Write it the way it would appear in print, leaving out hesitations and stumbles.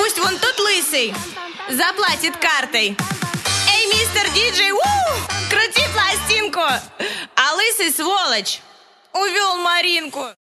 Пусть вон тот лысый заплатит картой. Эй, мистер диджей, крути пластинку. А лысый сволочь увел Маринку.